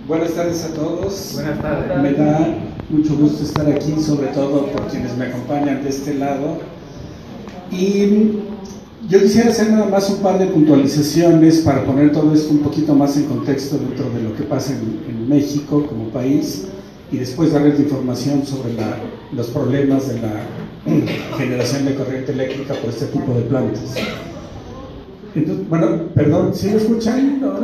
Buenas tardes a todos. Buenas tardes. Me da mucho gusto estar aquí, sobre todo por quienes me acompañan de este lado. Y yo quisiera hacer nada más un par de puntualizaciones para poner todo esto un poquito más en contexto dentro de lo que pasa en México como país, y después darles información sobre los problemas de la generación de corriente eléctrica por este tipo de plantas. Entonces, bueno, perdón, ¿sí lo escuchan? ¿No?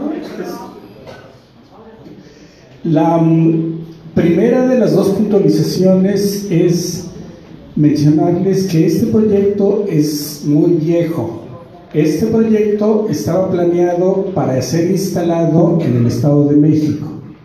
La primera de las dos puntualizaciones es mencionarles que este proyecto es muy viejo. Este proyecto estaba planeado para ser instalado en el Estado de México,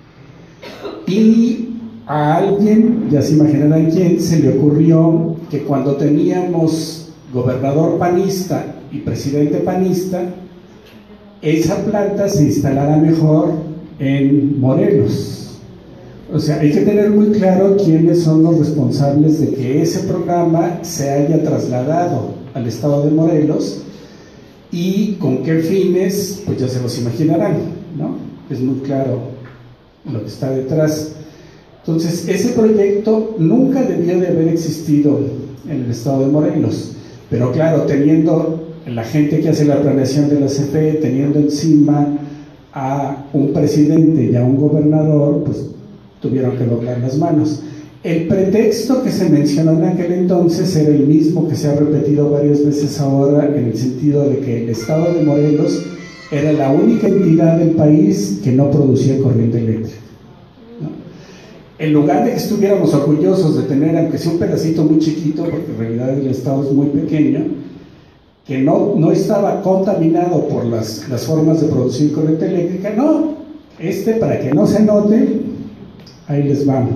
y a alguien, ya se imaginarán quién, se le ocurrió que cuando teníamos gobernador panista y presidente panista, esa planta se instalara mejor en Morelos. O sea, hay que tener muy claro quiénes son los responsables de que ese programa se haya trasladado al estado de Morelos y con qué fines, pues ya se los imaginarán, ¿no? Es muy claro lo que está detrás. Entonces, ese proyecto nunca debió de haber existido en el estado de Morelos, pero claro, teniendo la gente que hace la planeación de la CFE, teniendo encima a un presidente y a un gobernador, pues tuvieron que doblar las manos. El pretexto que se mencionó en aquel entonces era el mismo que se ha repetido varias veces ahora, en el sentido de que el estado de Morelos era la única entidad del país que no producía corriente eléctrica, ¿no? En lugar de que estuviéramos orgullosos de tener, aunque sea un pedacito muy chiquito, porque en realidad el estado es muy pequeño, que no estaba contaminado por las formas de producir corriente eléctrica, no, para que no se note, ahí les va.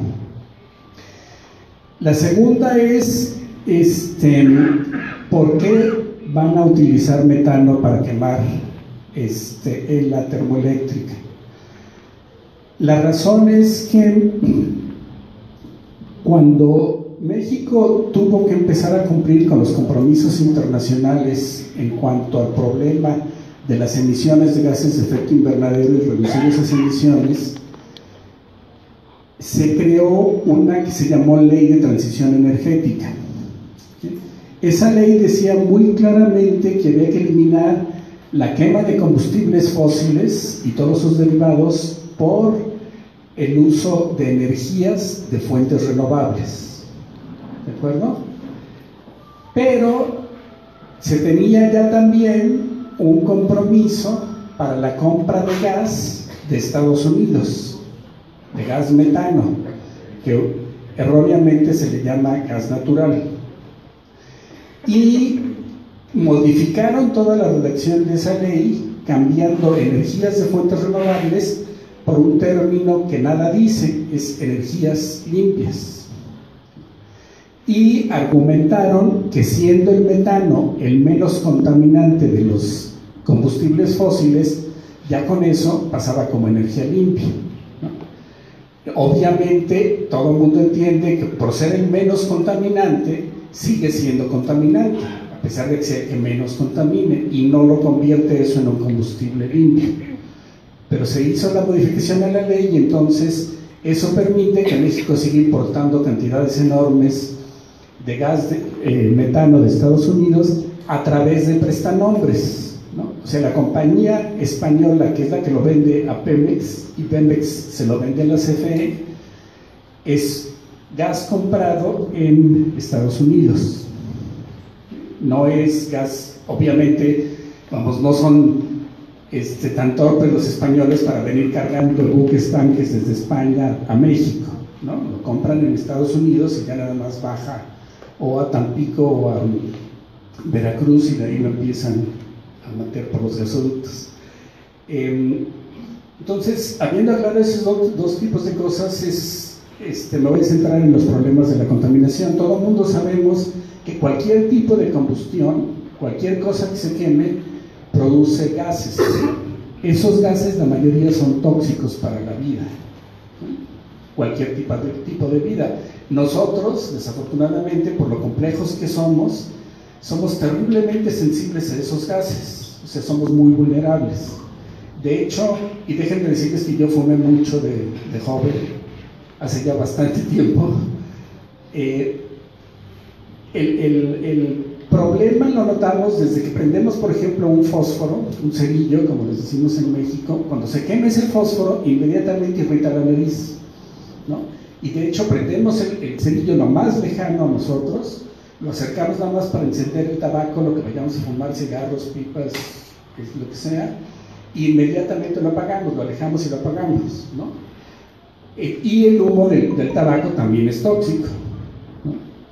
La segunda es, ¿por qué van a utilizar metano para quemar en la termoeléctrica? La razón es que cuando México tuvo que empezar a cumplir con los compromisos internacionales en cuanto al problema de las emisiones de gases de efecto invernadero y reducir esas emisiones, se creó una que se llamó Ley de Transición Energética. Esa ley decía muy claramente que había que eliminar la quema de combustibles fósiles y todos sus derivados por el uso de energías de fuentes renovables. ¿De acuerdo? Pero se tenía ya también un compromiso para la compra de gas de Estados Unidos, de gas metano, que erróneamente se le llama gas natural. Y modificaron toda la redacción de esa ley, cambiando energías de fuentes renovables por un término que nada dice, es energías limpias. Y argumentaron que siendo el metano el menos contaminante de los combustibles fósiles, ya con eso pasaba como energía limpia, ¿no? Obviamente todo el mundo entiende que por ser el menos contaminante sigue siendo contaminante, a pesar de que sea el que menos contamine, y no lo convierte eso en un combustible limpio. Pero se hizo la modificación a la ley y entonces eso permite que México siga importando cantidades enormes de gas metano de Estados Unidos a través de prestanombres, ¿no? O sea, la compañía española, que es la que lo vende a Pemex, y Pemex se lo vende a la CFE, es gas comprado en Estados Unidos. No es gas, obviamente, vamos, no son tan torpes los españoles para venir cargando buques tanques desde España a México, ¿no? Lo compran en Estados Unidos y ya nada más baja o a Tampico o a Veracruz, y de ahí lo empiezan a meter por los gasoductos. Entonces, habiendo aclarado esos dos tipos de cosas, me voy a centrar en los problemas de la contaminación. Todo el mundo sabemos que cualquier tipo de combustión, cualquier cosa que se queme, produce gases. Esos gases, la mayoría son tóxicos para la vida, cualquier tipo de vida. Nosotros, desafortunadamente, por lo complejos que somos terriblemente sensibles a esos gases, o sea, somos muy vulnerables. De hecho, y déjenme decirles que yo fumé mucho de joven, hace ya bastante tiempo. El problema lo notamos desde que prendemos, por ejemplo, un fósforo, un cerillo, como les decimos en México. Cuando se quema ese fósforo, inmediatamente irrita la nariz, ¿no? Y de hecho prendemos el cerillo lo más lejano a nosotros, lo acercamos nada más para encender el tabaco, lo que vayamos a fumar, cigarros, pipas, lo que sea, y inmediatamente lo apagamos, lo alejamos y lo apagamos, ¿no? Y el humo del tabaco también es tóxico, ¿no?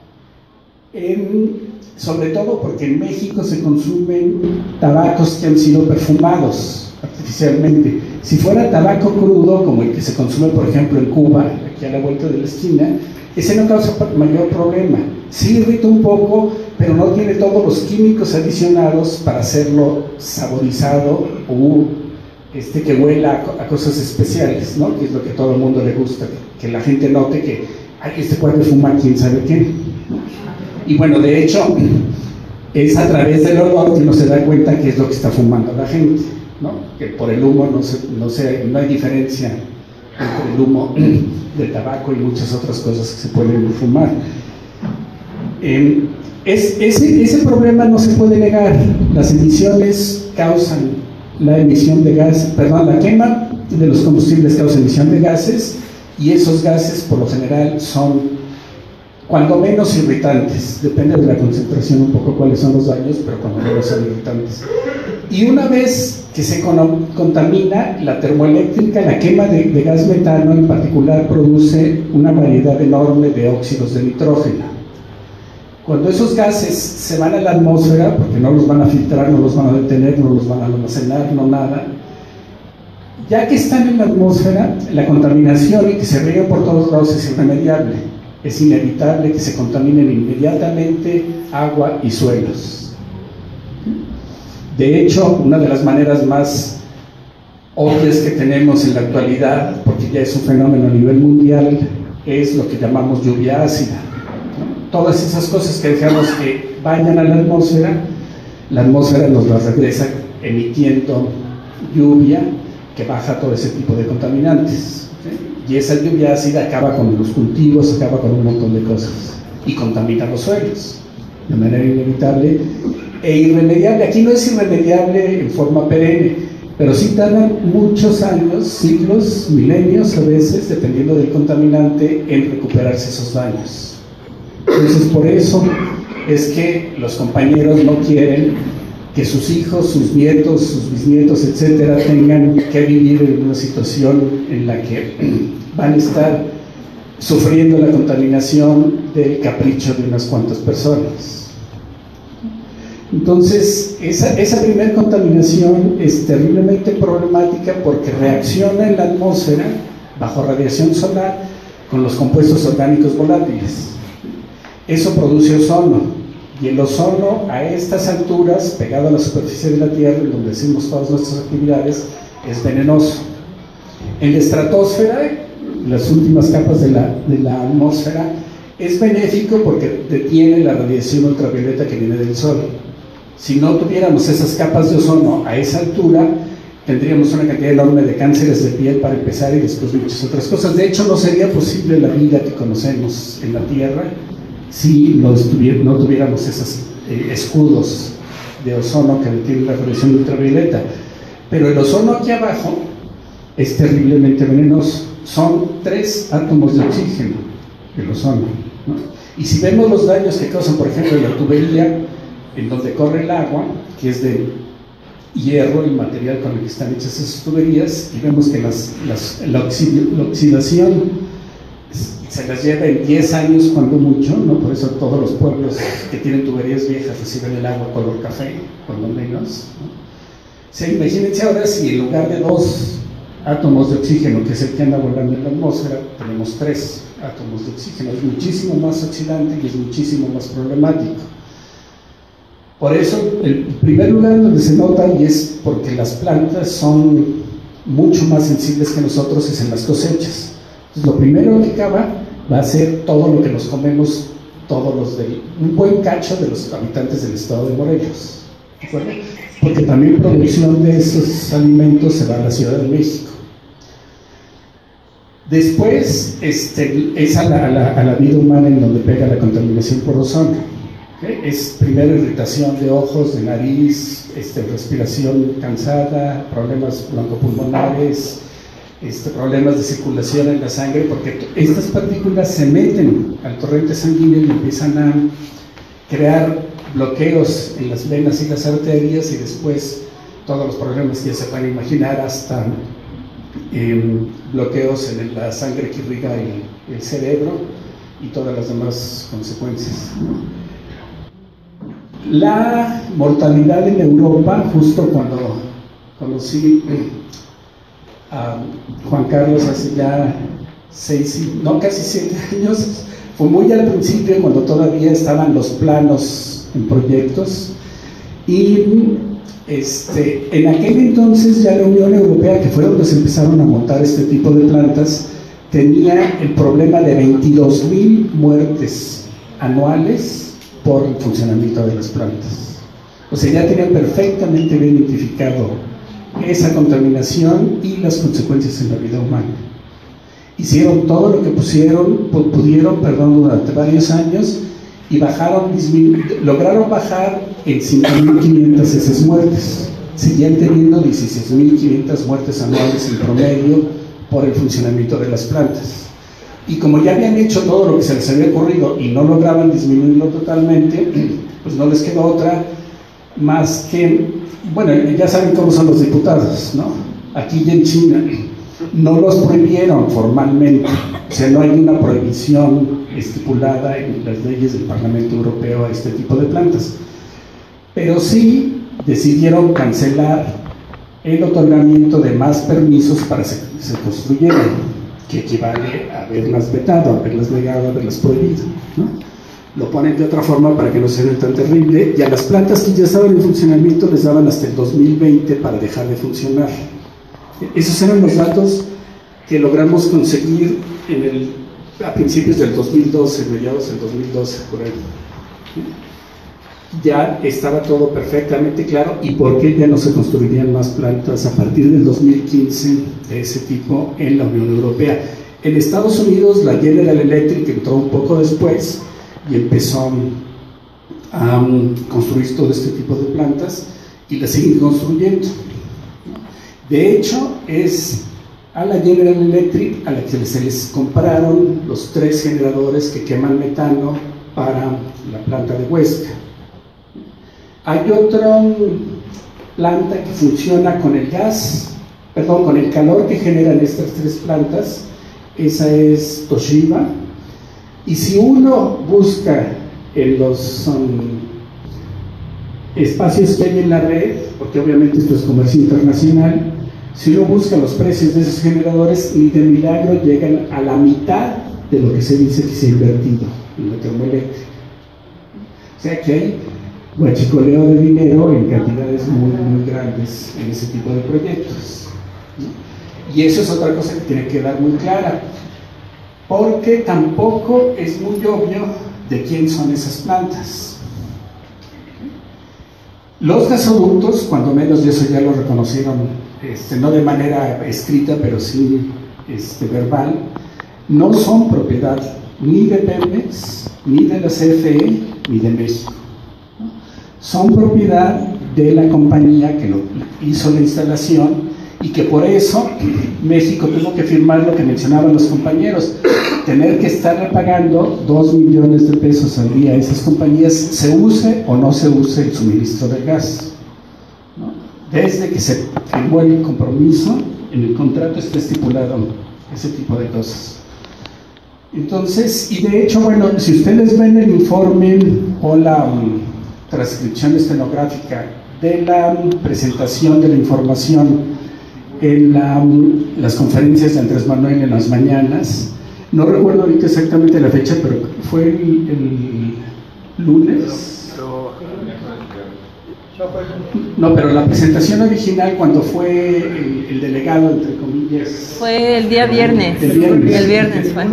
Sobre todo porque en México se consumen tabacos que han sido perfumados artificialmente. Si fuera tabaco crudo, como el que se consume, por ejemplo, en Cuba, aquí a la vuelta de la esquina, ese no causa mayor problema. Sí irrita un poco, pero no tiene todos los químicos adicionados para hacerlo saborizado o que huela a cosas especiales, ¿no? Que es lo que a todo el mundo le gusta, que la gente note que este cuate fuma quién sabe qué. Y bueno, de hecho, es a través del olor que uno se da cuenta qué es lo que está fumando la gente, ¿no? Que por el humo no hay diferencia entre el humo del tabaco y muchas otras cosas que se pueden fumar. Ese problema no se puede negar. Las emisiones causan la emisión de gases, la quema de los combustibles causa emisión de gases, y esos gases por lo general son cuando menos irritantes, depende de la concentración un poco cuáles son los daños, pero cuando menos son irritantes. Y una vez que se contamina, la termoeléctrica, la quema de gas metano en particular, produce una variedad enorme de óxidos de nitrógeno. Cuando esos gases se van a la atmósfera, porque no los van a filtrar, no los van a detener, no los van a almacenar, no nada, ya que están en la atmósfera, la contaminación y que se riega por todos lados es irremediable. Es inevitable que se contaminen inmediatamente agua y suelos. De hecho, una de las maneras más obvias que tenemos en la actualidad, porque ya es un fenómeno a nivel mundial, es lo que llamamos lluvia ácida, ¿no? Todas esas cosas que dejamos que vayan a la atmósfera nos las regresa emitiendo lluvia que baja todo ese tipo de contaminantes. Y esa lluvia ácida acaba con los cultivos, acaba con un montón de cosas y contamina los suelos de manera inevitable e irremediable. Aquí no es irremediable en forma perenne, pero sí tardan muchos años, siglos, milenios a veces, dependiendo del contaminante, en recuperarse esos daños. Entonces, por eso es que los compañeros no quieren que sus hijos, sus nietos, sus bisnietos, etcétera, tengan que vivir en una situación en la que van a estar sufriendo la contaminación del capricho de unas cuantas personas. Entonces, esa primera contaminación es terriblemente problemática porque reacciona en la atmósfera, bajo radiación solar, con los compuestos orgánicos volátiles. Eso produce ozono. Y el ozono a estas alturas, pegado a la superficie de la Tierra, en donde hacemos todas nuestras actividades, es venenoso. En la estratosfera, las últimas capas de la atmósfera, es benéfico porque detiene la radiación ultravioleta que viene del Sol. Si no tuviéramos esas capas de ozono a esa altura, tendríamos una cantidad enorme de cánceres de piel para empezar y después muchas otras cosas. De hecho, no sería posible la vida que conocemos en la Tierra si no tuviéramos esos escudos de ozono que detienen la radiación ultravioleta. Pero el ozono aquí abajo es terriblemente venenoso. Son 3 átomos de oxígeno el ozono, ¿no? Y si vemos los daños que causan, por ejemplo, en la tubería en donde corre el agua, que es de hierro, el material con el que están hechas esas tuberías, y vemos que la oxidación se las lleva en 10 años cuando mucho, ¿no? Por eso todos los pueblos que tienen tuberías viejas reciben el agua color café, cuando menos, ¿no? Sí, imagínense ahora si en lugar de 2 átomos de oxígeno, que es el que anda volando en la atmósfera, tenemos 3 átomos de oxígeno. Es muchísimo más oxidante y es muchísimo más problemático. Por eso, el primer lugar donde se nota, y es porque las plantas son mucho más sensibles que nosotros, es en las cosechas. Entonces, lo primero que acaba va a ser todo lo que nos comemos, un buen cacho de los habitantes del estado de Morelos. ¿De acuerdo? porque también producción de esos alimentos se va a la Ciudad de México. Después es a la vida humana en donde pega la contaminación por ozono. ¿Okay? Es primero irritación de ojos, de nariz, respiración cansada, problemas broncopulmonares, problemas de circulación en la sangre, porque estas partículas se meten al torrente sanguíneo y empiezan a crear bloqueos en las venas y las arterias, y después todos los problemas que ya se pueden imaginar, hasta bloqueos en la sangre que irriga el cerebro y todas las demás consecuencias. La mortalidad en Europa, justo cuando conocí a Juan Carlos hace ya casi 7 años, fue muy al principio, cuando todavía estaban los planos en proyectos, y en aquel entonces ya la Unión Europea, que fue donde se empezaron a montar este tipo de plantas, tenía el problema de 22,000 muertes anuales por el funcionamiento de las plantas. O sea, ya tenían perfectamente bien identificado esa contaminación y las consecuencias en la vida humana. Hicieron todo lo que pudieron durante varios años, y lograron bajar en 5.500 esas muertes. Seguían teniendo 16.500 muertes anuales en promedio por el funcionamiento de las plantas. Y como ya habían hecho todo lo que se les había ocurrido y no lograban disminuirlo totalmente, pues no les quedó otra más que, bueno, ya saben cómo son los diputados, ¿no? Aquí y en China no los prohibieron formalmente, o sea, no hay una prohibición estipulada en las leyes del Parlamento Europeo a este tipo de plantas, pero sí decidieron cancelar el otorgamiento de más permisos para que se construyeran, que equivale a haberlas vetado, haberlas negado, haberlas prohibido, ¿no? Lo ponen de otra forma para que no sea tan terrible, y a las plantas que ya estaban en funcionamiento les daban hasta el 2020 para dejar de funcionar. Esos eran los datos que logramos conseguir a principios del 2012, mediados del 2012, por ahí. Ya estaba todo perfectamente claro, y por qué ya no se construirían más plantas a partir del 2015 de ese tipo en la Unión Europea. En Estados Unidos la General Electric entró un poco después y empezó a construir todo este tipo de plantas, y las siguen construyendo. De hecho, es a la General Electric a la que se les compraron los 3 generadores que queman metano para la planta de Huesca. Hay otra planta que funciona con el con el calor que generan estas 3 plantas. Esa es Toshiba. Y si uno busca en los espacios que hay en la red, porque obviamente esto es comercio internacional, si uno busca los precios de esos generadores, ni de milagro llegan a la mitad de lo que se dice que se ha invertido en la termoeléctrica. O sea que hay huachicoleo de dinero en cantidades muy, muy grandes en ese tipo de proyectos, ¿no? Y eso es otra cosa que tiene que quedar muy clara, porque tampoco es muy obvio de quién son esas plantas. Los gasoductos, cuando menos, y eso ya lo reconocieron, no de manera escrita, pero sí verbal, no son propiedad ni de Pemex, ni de la CFE, ni de México. Son propiedad de la compañía que hizo la instalación, y que por eso México tuvo que firmar lo que mencionaban los compañeros, tener que estar pagando 2 millones de pesos al día a esas compañías, se use o no se use el suministro del gas, ¿no? Desde que se firmó el compromiso, en el contrato está estipulado ese tipo de cosas. Entonces, y de hecho, bueno, si ustedes ven el informe o la transcripción estenográfica de la presentación de la información en las conferencias de Andrés Manuel en las mañanas, no recuerdo ahorita exactamente la fecha, pero fue el lunes. No, pero la presentación original, cuando fue el delegado, entre comillas, fue el día viernes. El viernes fue.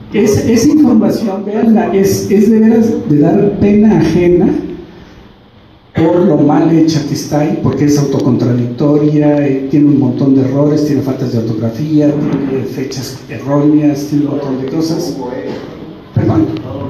Esa información, veanla, es de veras de dar pena ajena por lo mal hecha que está ahí, porque es autocontradictoria, tiene un montón de errores, tiene faltas de ortografía, tiene fechas erróneas, tiene un montón de cosas. ¿Perdón?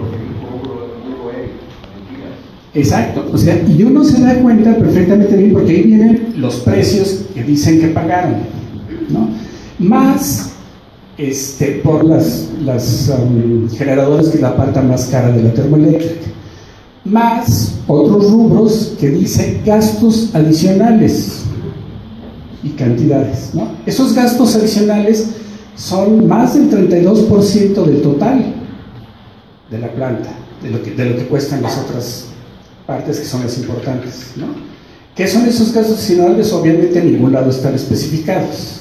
Exacto, o sea, y uno se da cuenta perfectamente bien porque ahí vienen los precios que dicen que pagaron, ¿no? Más por las generadores, que es la parte más cara de la termoeléctrica, más otros rubros que dicen gastos adicionales y cantidades, ¿no? Esos gastos adicionales son más del 32% del total de la planta, de lo que cuestan las otras partes que son las importantes, ¿no? ¿Qué son esos gastos adicionales? Obviamente en ningún lado están especificados.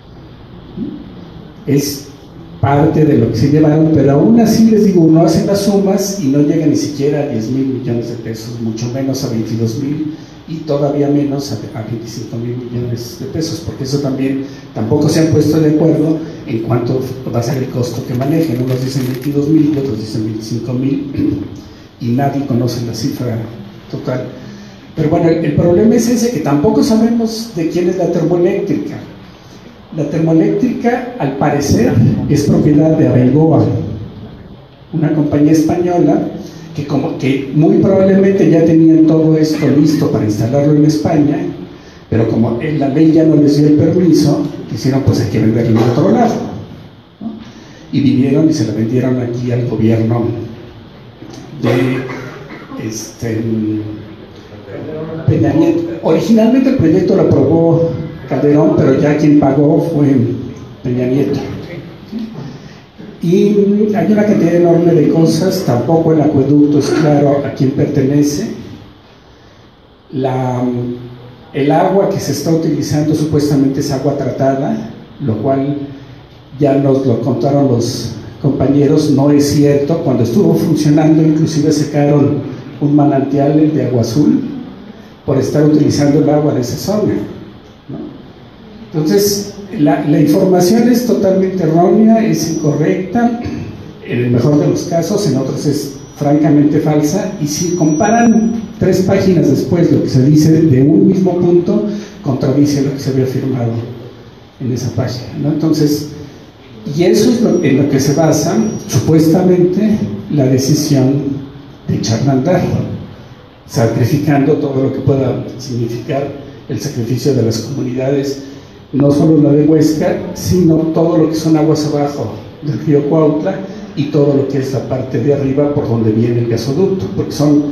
Es parte de lo que se llevaron, pero aún así les digo, uno hace las sumas y no llega ni siquiera a 10,000 millones de pesos, mucho menos a 22,000 y todavía menos a 25,000 millones de pesos, porque eso tampoco se han puesto de acuerdo en cuánto va a ser el costo que manejen. Unos dicen 22,000 y otros dicen 25,000 y nadie conoce la cifra total. Pero bueno, el problema es ese, que tampoco sabemos de quién es la termoeléctrica. La termoeléctrica, al parecer, es propiedad de Abengoa, una compañía española que muy probablemente ya tenían todo esto listo para instalarlo en España, pero como la ley ya no les dio el permiso, dijeron pues hay que venderlo en otro lado, ¿no? Y vinieron y se lo vendieron aquí al gobierno de Peña Nieto. Originalmente el proyecto lo aprobó Calderón, pero ya quien pagó fue Peña Nieto. Y hay una cantidad enorme de cosas. Tampoco el acueducto es claro a quién pertenece. El agua que se está utilizando supuestamente es agua tratada, lo cual ya nos lo contaron los compañeros, no es cierto. Cuando estuvo funcionando, inclusive secaron un manantial, el de Agua Azul, por estar utilizando el agua de esa zona, ¿no? Entonces, la información es totalmente errónea, es incorrecta, en el mejor de los casos, en otros es francamente falsa, y si comparan 3 páginas después lo que se dice de un mismo punto, contradice lo que se había firmado en esa página, ¿no? Entonces, y eso es en lo que se basa, supuestamente, la decisión de echarla a andar, sacrificando todo lo que pueda significar el sacrificio de las comunidades, no solo la de Huesca, sino todo lo que son aguas abajo del río Cuautla y todo lo que es la parte de arriba por donde viene el gasoducto, porque son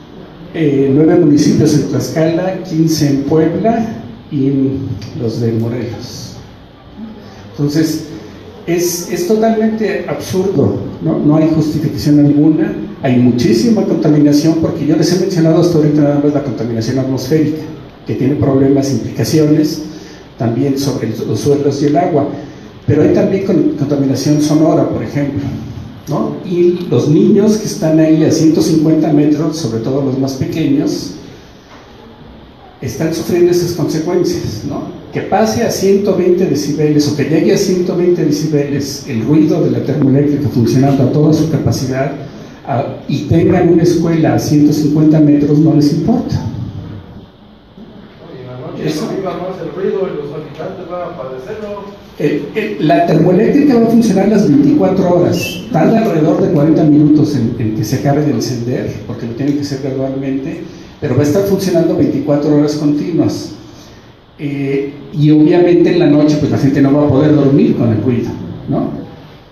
9 municipios en Tlaxcala, 15 en Puebla y los de Morelos. Entonces, es totalmente absurdo, ¿no? No hay justificación alguna. Hay muchísima contaminación, porque yo les he mencionado hasta ahorita nada más la contaminación atmosférica, que tiene problemas, implicaciones también sobre los suelos y el agua, pero hay también contaminación sonora, por ejemplo, ¿no? Y los niños que están ahí a 150 metros, sobre todo los más pequeños, están sufriendo esas consecuencias, ¿no? Que pase a 120 decibeles o que llegue a 120 decibeles el ruido de la termoeléctrica funcionando a toda su capacidad, y tengan una escuela a 150 metros, no les importa. Y en la noche eso viva más el ruido y los habitantes van a padecerlo. La termoeléctrica va a funcionar las 24 horas, tarda alrededor de 40 minutos en que se acabe de encender, porque lo tienen que hacer gradualmente, pero va a estar funcionando 24 horas continuas. Y obviamente en la noche pues la gente no va a poder dormir con el ruido, ¿no?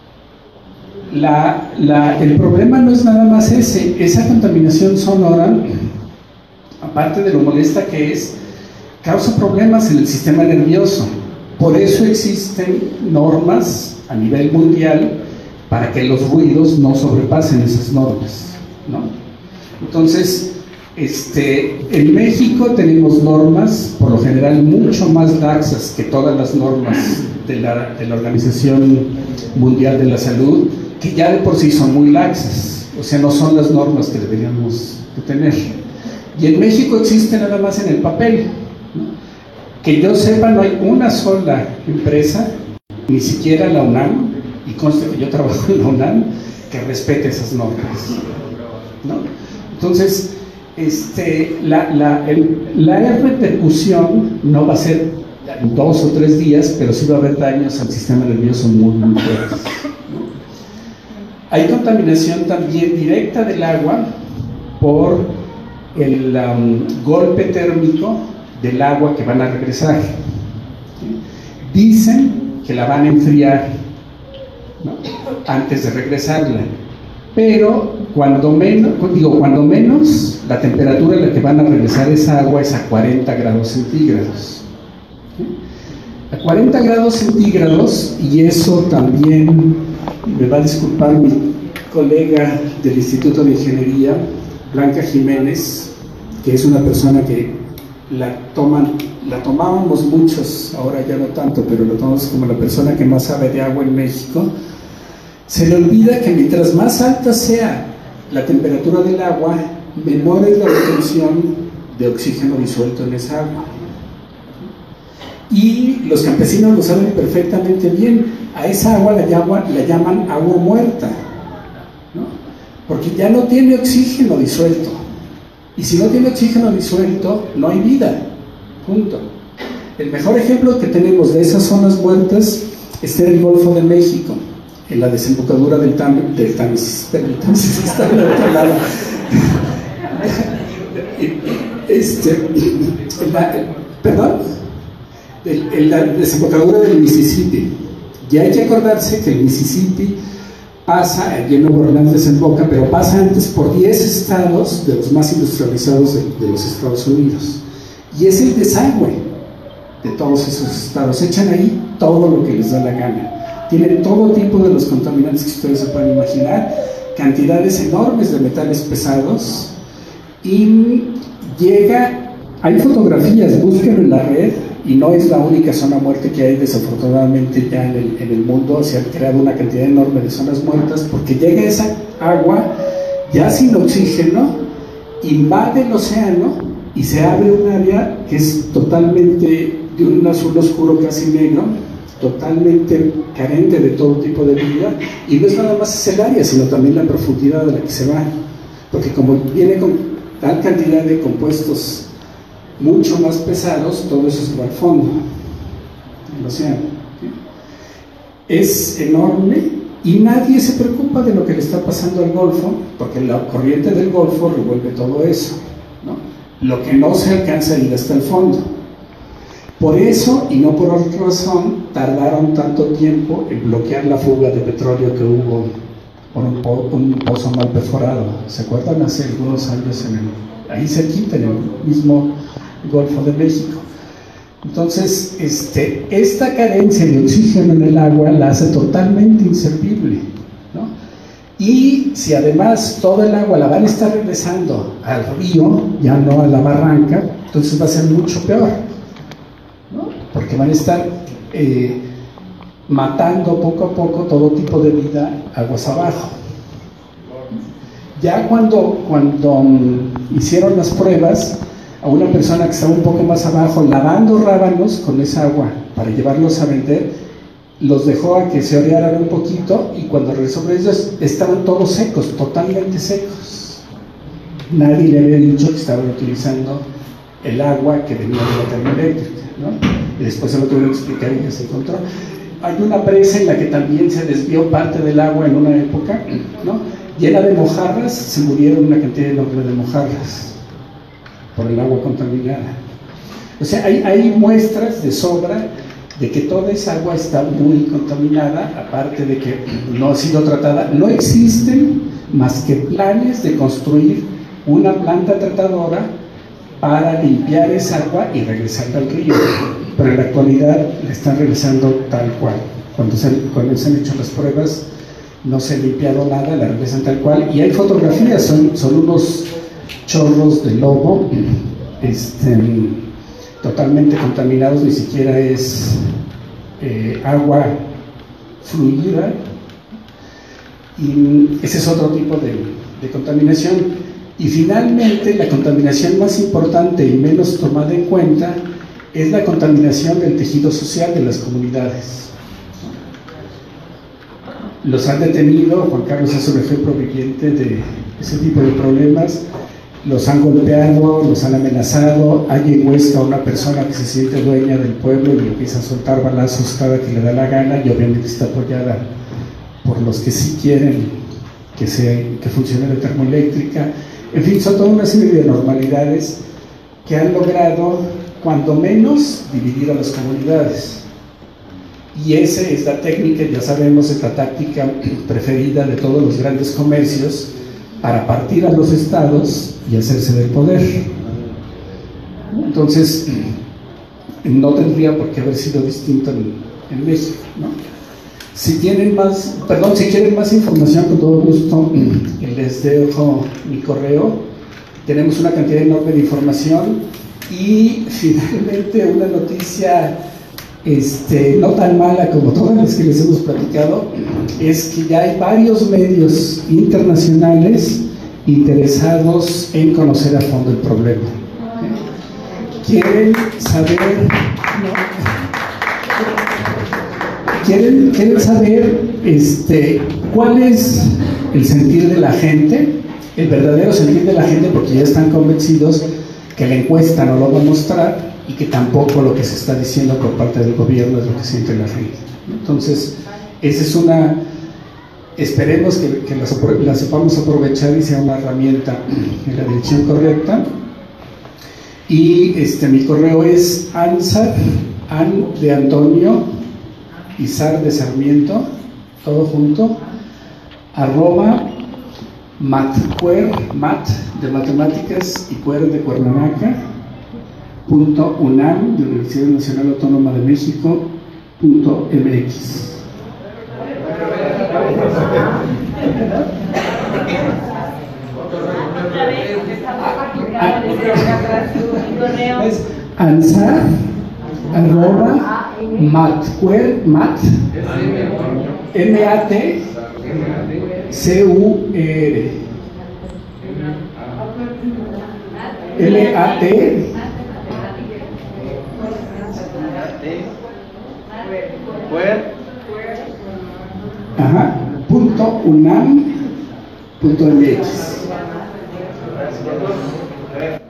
El problema no es nada más esa contaminación sonora, aparte de lo molesta que es, causa problemas en el sistema nervioso. Por eso existen normas a nivel mundial para que los ruidos no sobrepasen esas normas, ¿no? Entonces, en México tenemos normas, por lo general, mucho más laxas que todas las normas de la Organización Mundial de la Salud, que ya de por sí son muy laxas, o sea, no son las normas que deberíamos de tener. Y en México existe nada más en el papel, ¿no? Que yo sepa, no hay una sola empresa, ni siquiera la UNAM, y conste que yo trabajo en la UNAM, que respete esas normas, ¿no? Entonces, la repercusión no va a ser en 2 o 3 días, pero sí va a haber daños al sistema nervioso muy, muy fuertes, ¿no? Hay contaminación también directa del agua por el golpe térmico del agua que van a regresar. Dicen que la van a enfriar, ¿no?, antes de regresarla, pero cuando menos la temperatura en la que van a regresar esa agua es a 40 grados centígrados. A 40 grados centígrados, y eso también me va a disculpar mi colega del Instituto de Ingeniería, Blanca Jiménez, que es una persona que la tomábamos muchos, ahora ya no tanto, pero lo tomamos como la persona que más sabe de agua en México. Se le olvida que mientras más alta sea la temperatura del agua, menor es la retención de oxígeno disuelto en esa agua. Y los campesinos lo saben perfectamente bien. A esa agua la llaman agua muerta, ¿no?, porque ya no tiene oxígeno disuelto. Y si no tiene oxígeno disuelto, no hay vida. Punto. El mejor ejemplo que tenemos de esas zonas muertas está en el Golfo de México, en la desembocadura del Támesis. El Támesis está del otro lado. En la desembocadura del Mississippi. Ya hay que acordarse que el Mississippi pasa, allí en Nuevo Orleans desemboca, pero pasa antes por 10 estados de los más industrializados de los Estados Unidos. Y es el desagüe de todos esos estados. Echan ahí todo lo que les da la gana. Tienen todo tipo de los contaminantes que ustedes se pueden imaginar, cantidades enormes de metales pesados, y hay fotografías, búsquenlo en la red, y no es la única zona muerta que hay, desafortunadamente ya en el mundo se ha creado una cantidad enorme de zonas muertas, porque llega esa agua ya sin oxígeno, invade el océano y se abre un área que es totalmente de un azul oscuro casi negro, totalmente carente de todo tipo de vida, y no es nada más el área, sino también la profundidad de la que se va, porque como viene con tal cantidad de compuestos mucho más pesados, todo eso se va al fondo del océano. Es enorme y nadie se preocupa de lo que le está pasando al Golfo, porque la corriente del Golfo revuelve todo eso, ¿no? Lo que no se alcanza a ir hasta el fondo. Por eso, y no por otra razón, tardaron tanto tiempo en bloquear la fuga de petróleo que hubo por un pozo mal perforado. ¿Se acuerdan? Hace algunos años ahí cerquita, en el mismo Golfo de México. Entonces, esta carencia de oxígeno en el agua la hace totalmente inservible, ¿no? Y si además toda el agua la van a estar regresando al río, ya no a la barranca, entonces va a ser mucho peor, ¿no? Porque van a estar matando poco a poco todo tipo de vida aguas abajo. Ya cuando hicieron las pruebas, a una persona que estaba un poco más abajo lavando rábanos con esa agua para llevarlos a vender, los dejó a que se orearan un poquito, y cuando regresó por ellos estaban todos secos, totalmente secos. Nadie le había dicho que estaban utilizando el agua que venía de la termoeléctrica, ¿no? Y después se lo tuvieron que explicar y ya se encontró. Hay una presa en la que también se desvió parte del agua en una época, ¿no?, llena de mojarras, se murieron una cantidad enorme de mojarras por el agua contaminada. O sea, hay muestras de sobra de que toda esa agua está muy contaminada, aparte de que no ha sido tratada. No existen más que planes de construir una planta tratadora para limpiar esa agua y regresarla al río, pero en la actualidad la están regresando tal cual. Cuando se han hecho las pruebas, no se ha limpiado nada, la regresan tal cual, y hay fotografías, son unos chorros de lodo totalmente contaminados, ni siquiera es agua fluida, y ese es otro tipo de contaminación. Y finalmente, la contaminación más importante y menos tomada en cuenta es la contaminación del tejido social de las comunidades. Los han detenido, Juan Carlos es un ejemplo viviente de ese tipo de problemas. los han golpeado, los han amenazado. Hay en Huesca una persona que se siente dueña del pueblo y empieza a soltar balazos cada que le da la gana, y obviamente está apoyada por los que sí quieren que funcione la termoeléctrica. En fin, son toda una serie de anormalidades que han logrado, cuando menos, dividir a las comunidades. Y esa es la técnica, ya sabemos, es la táctica preferida de todos los grandes comercios para partir a los estados y hacerse del poder. Entonces, no tendría por qué haber sido distinto en México, ¿no? Si quieren más información, con todo gusto les dejo mi correo. Tenemos una cantidad enorme de información. Y finalmente una noticia no tan mala como todas las que les hemos platicado, es que ya hay varios medios internacionales interesados en conocer a fondo el problema. Quieren saber, cuál es el sentir de la gente, el verdadero sentir de la gente, porque ya están convencidos que la encuesta no lo va a mostrar y que tampoco lo que se está diciendo por parte del gobierno es lo que siente la gente. Entonces, esa es esperemos que la sepamos aprovechar y sea una herramienta en la dirección correcta. Y mi correo es ansar, an de Antonio, Izar de Sarmiento, todo junto, @ matcuer, mat de matemáticas y cuer de Cuernavaca, .unam de Universidad Nacional Autónoma de México, .mx. Es ansar @ matcuer, mat MAT CUER LAT .unam.mx.